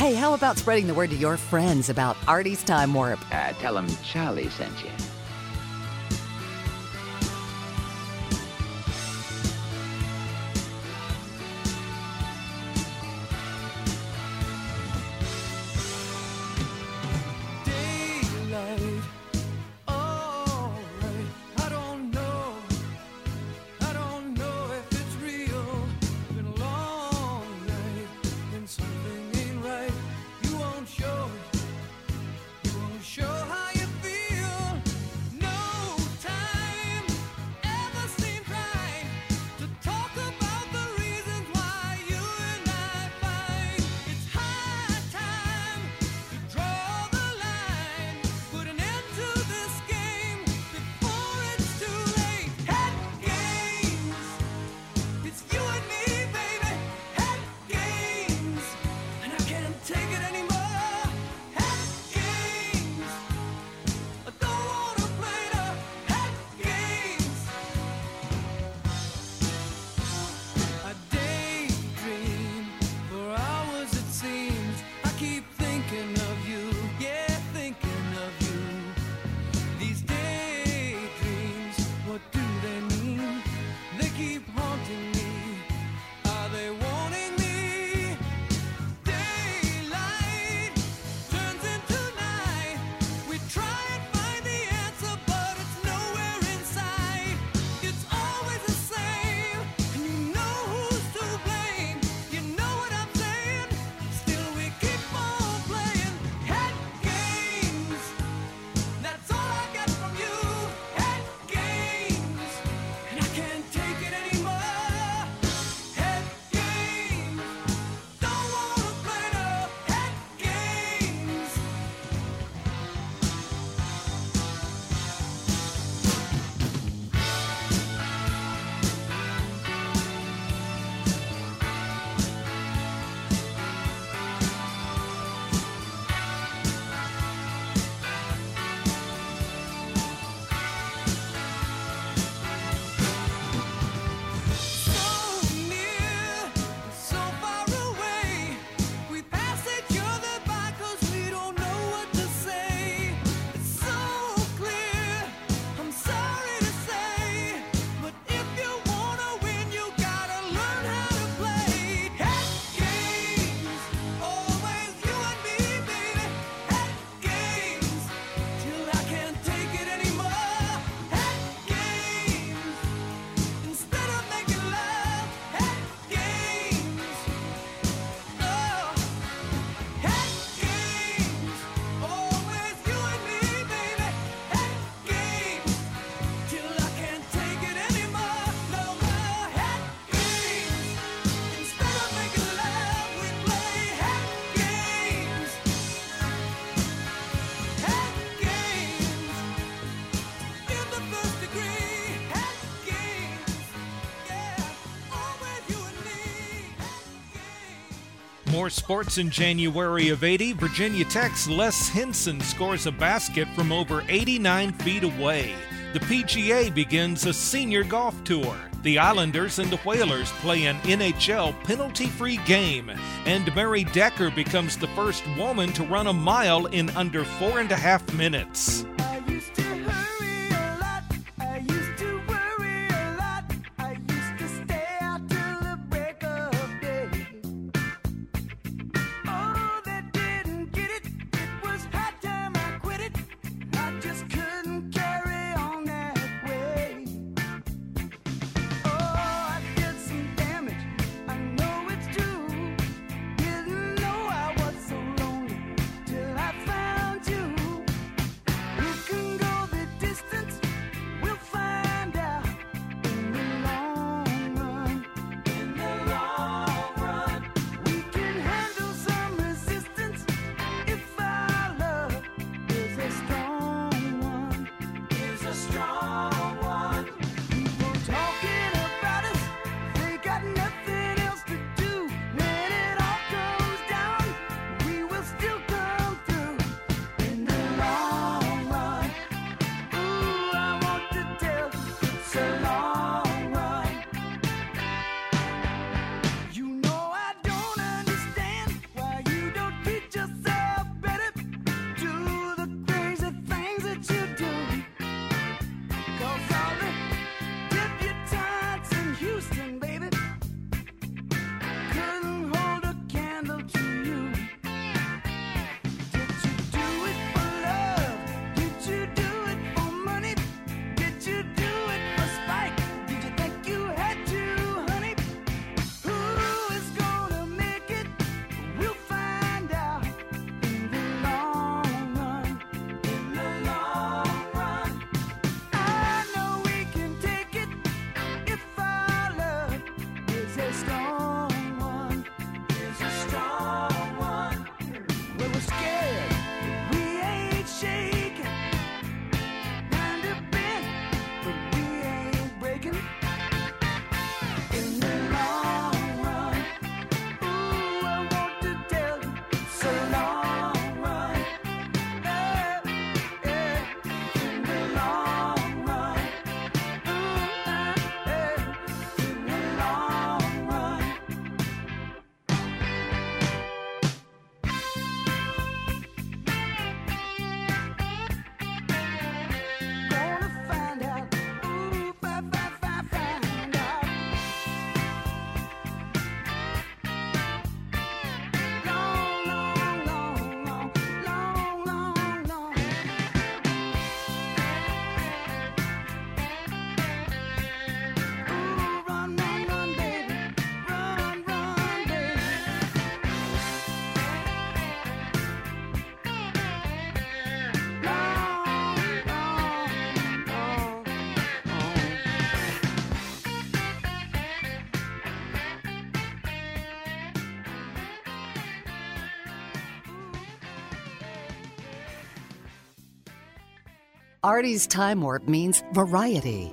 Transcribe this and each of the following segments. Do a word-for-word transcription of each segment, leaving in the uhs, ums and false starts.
Hey, how about spreading the word to your friends about Artie's Time Warp? Uh, tell them Charlie sent you. More sports in January of eighty. Virginia Tech's Les Henson scores a basket from over eighty-nine feet away. The P G A begins a senior golf tour. The Islanders and the Whalers play an N H L penalty-free game. And Mary Decker becomes the first woman to run a mile in under four and a half minutes. Artie's Time Warp means variety.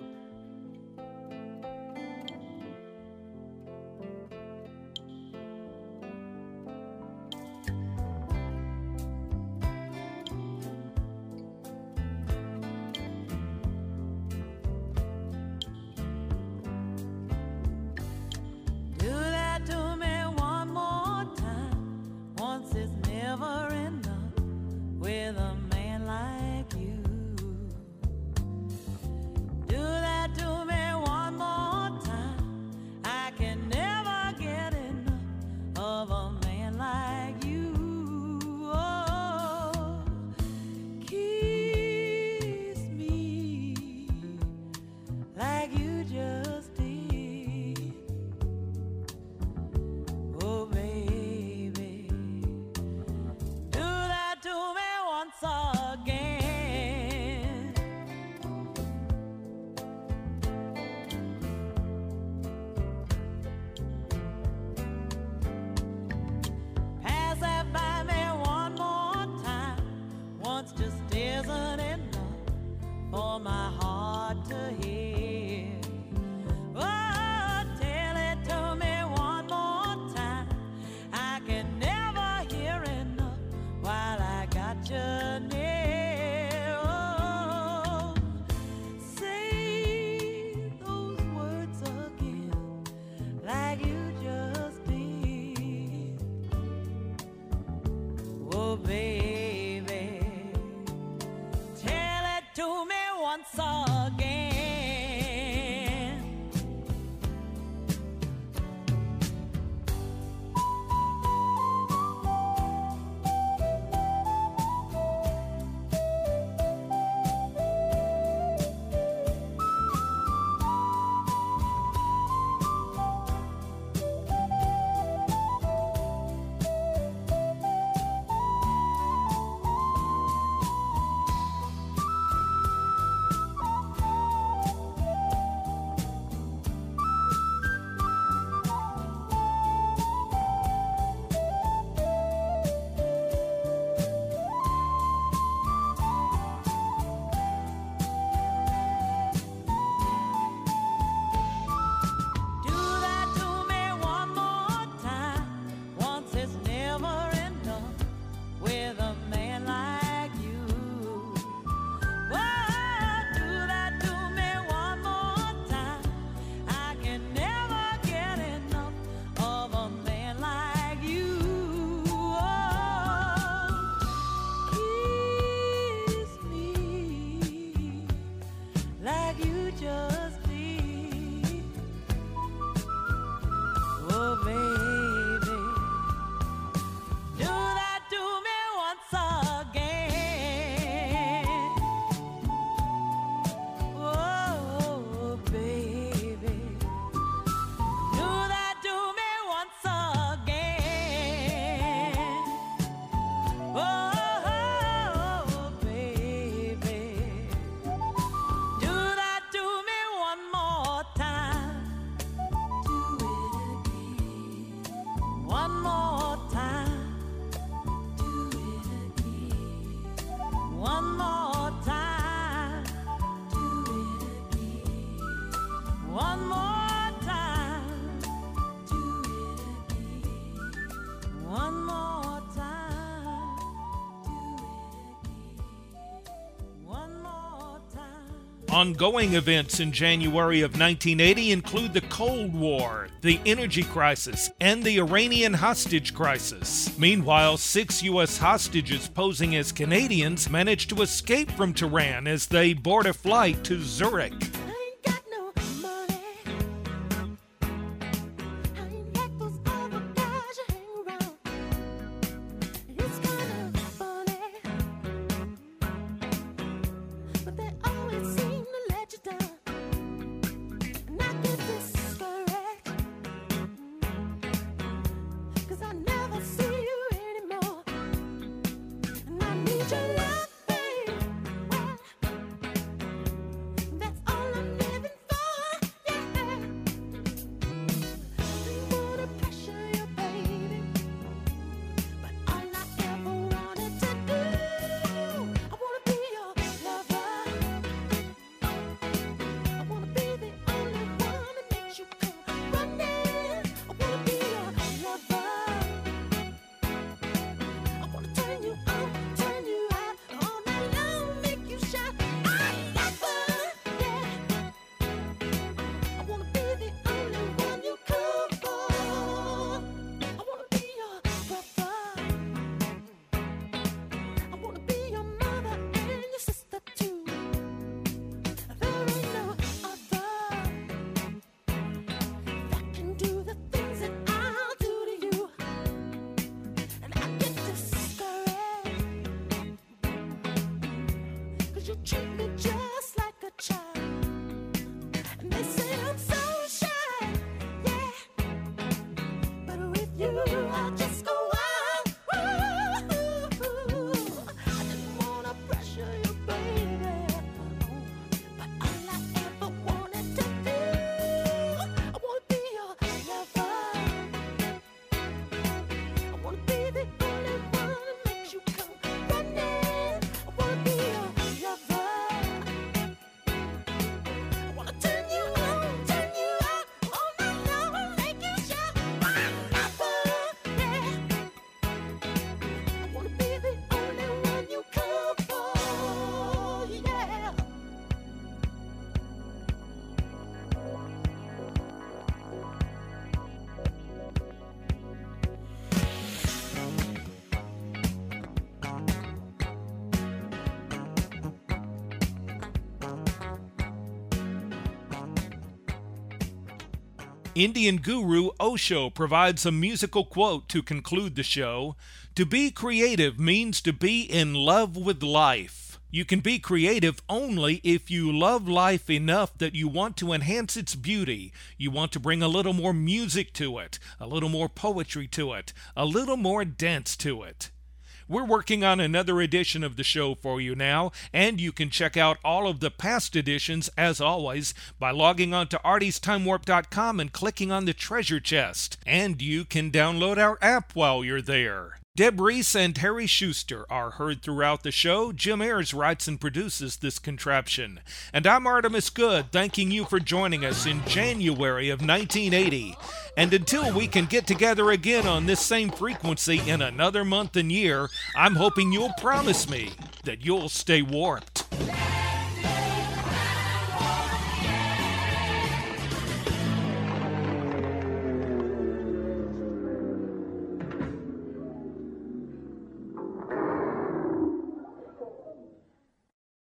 Ongoing events in January of nineteen eighty include the Cold War, the energy crisis, and the Iranian hostage crisis. Meanwhile, six U S hostages posing as Canadians managed to escape from Tehran as they board a flight to Zurich. All Indian guru Osho provides a musical quote to conclude the show. To be creative means to be in love with life. You can be creative only if you love life enough that you want to enhance its beauty. You want to bring a little more music to it, a little more poetry to it, a little more dance to it. We're working on another edition of the show for you now, and you can check out all of the past editions, as always, by logging on to arties time warp dot com and clicking on the treasure chest. And you can download our app while you're there. Deb Reese and Harry Schuster are heard throughout the show. Jim Ayers writes and produces this contraption. And I'm Artemis Good, thanking you for joining us in January of nineteen eighty. And until we can get together again on this same frequency in another month and year, I'm hoping you'll promise me that you'll stay warped.